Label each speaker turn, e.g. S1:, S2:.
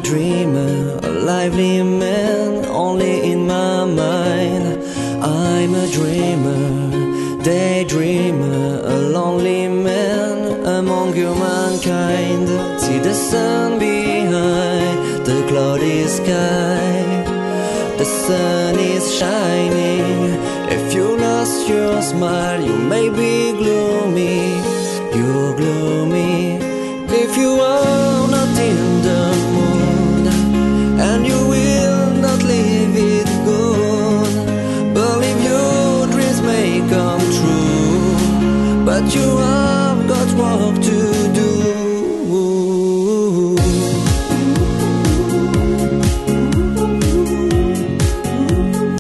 S1: dreamer, a lively man, only in my mind. I'm a dreamer, daydreamer, a lonely man among humankind. See the sun behind the cloudy sky. The sun is shining. If you lost your smile, you may be gloomy. You're gloomy. If you are not in the mood, and you will not leave it good, believe your dreams may come true, but you have got work to